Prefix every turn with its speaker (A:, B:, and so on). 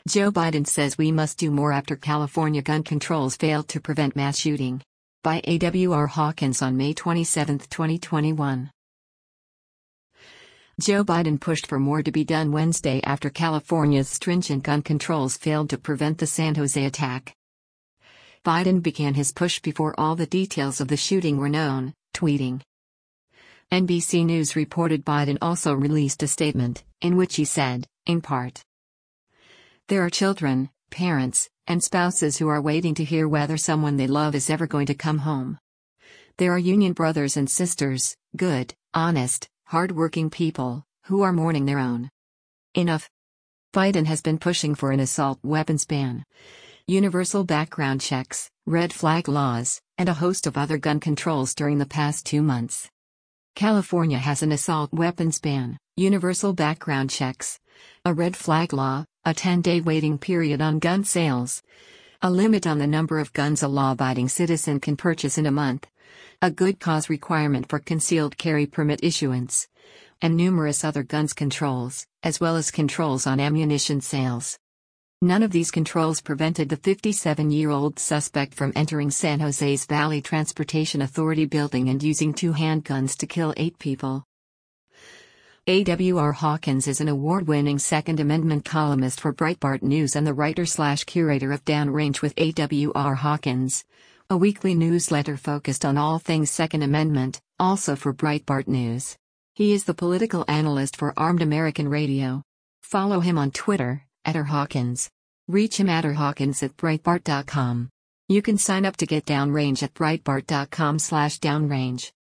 A: Joe Biden says we must do more after California gun controls failed to prevent mass shooting. By A.W.R. Hawkins on May 27, 2021. Joe Biden pushed for more to be done Wednesday after California's stringent gun controls failed to prevent the San Jose attack. Biden began his push before all the details of the shooting were known, tweeting. NBC News reported Biden also released a statement, in which he said, in part, "There are children, parents, and spouses who are waiting to hear whether someone they love is ever going to come home. There are union brothers and sisters, good, honest, hard-working people, who are mourning their own. Enough." Biden has been pushing for an assault weapons ban, universal background checks, red flag laws, and a host of other gun controls during the past 2 months. California has an assault weapons ban, universal background checks, a red flag law, a 10-day waiting period on gun sales, a limit on the number of guns a law-abiding citizen can purchase in a month, a good cause requirement for concealed carry permit issuance, and numerous other guns controls, as well as controls on ammunition sales. None of these controls prevented the 57-year-old suspect from entering San Jose's Valley Transportation Authority building and using 2 handguns to kill 8 people. A.W.R. Hawkins is an award-winning Second Amendment columnist for Breitbart News and the writer/curator of Downrange with A.W.R. Hawkins, a weekly newsletter focused on all things Second Amendment, also for Breitbart News. He is the political analyst for Armed American Radio. Follow him on Twitter, @rhawkins. Reach him @rhawkins@breitbart.com. You can sign up to get Downrange at breitbart.com/downrange.